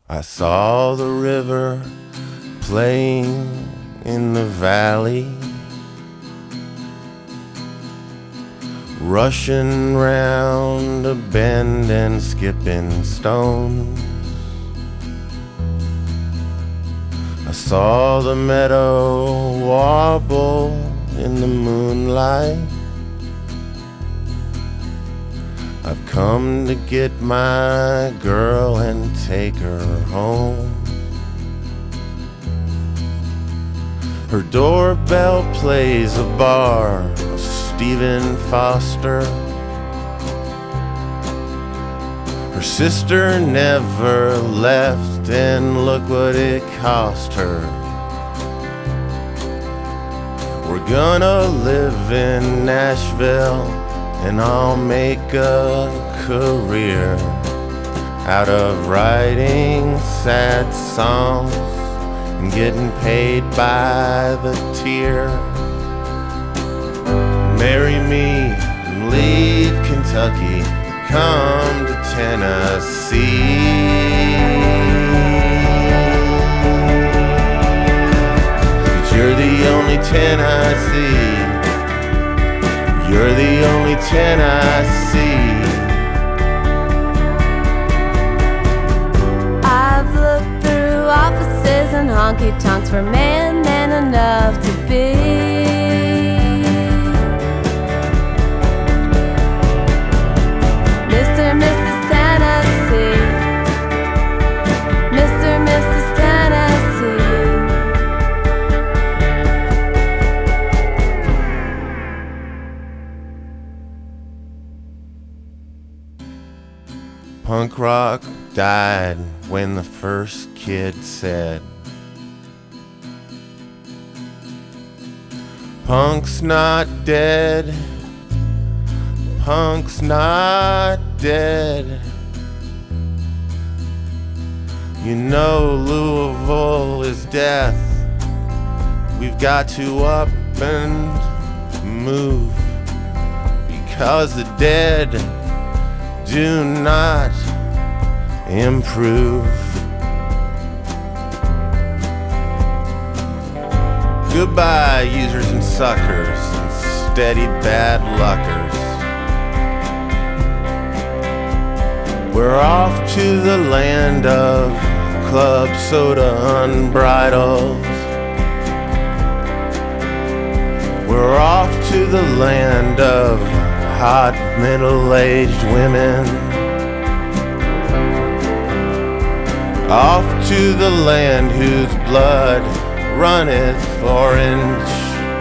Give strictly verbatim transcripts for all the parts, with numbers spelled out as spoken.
I saw the river playing in the valley, rushing round a bend and skipping stones. I saw the meadow warble in the moonlight. I've come to get my girl and take her home. Her doorbell plays a bar of Stephen Foster. Her sister never left, and look what it cost her. We're gonna live in Nashville, and I'll make a career out of writing sad songs and getting paid by the tear. Marry me and leave Kentucky, come to Tennessee. 'Cause you're the only ten I see. You're the only ten I see. I've looked through offices and honky-tonks for man man enough to be. Mister and Missus Tennessee, Mister and Missus Tennessee. Punk rock died when the first kid said, "Punk's not dead, punk's not dead." You know Louisville is death. We've got to up and move, because the dead do not improve. Goodbye, users and suckers and steady bad luckers. We're off to the land of club soda unbridled. We're off to the land of hot middle-aged women. Off to the land whose blood runneth orange.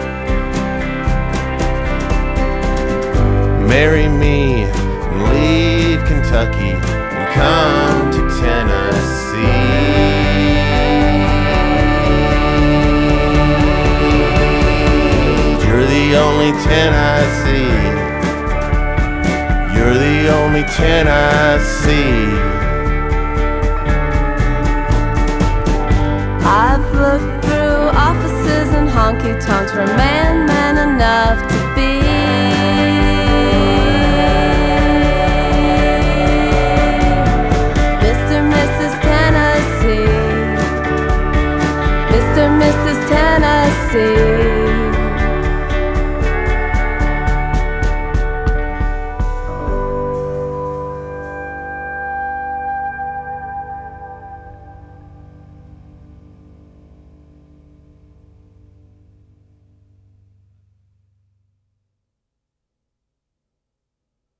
Marry me and leave Kentucky and come to Tennessee. You're the only ten I see. You're the only ten I see. I've looked through offices and honky-tonks for man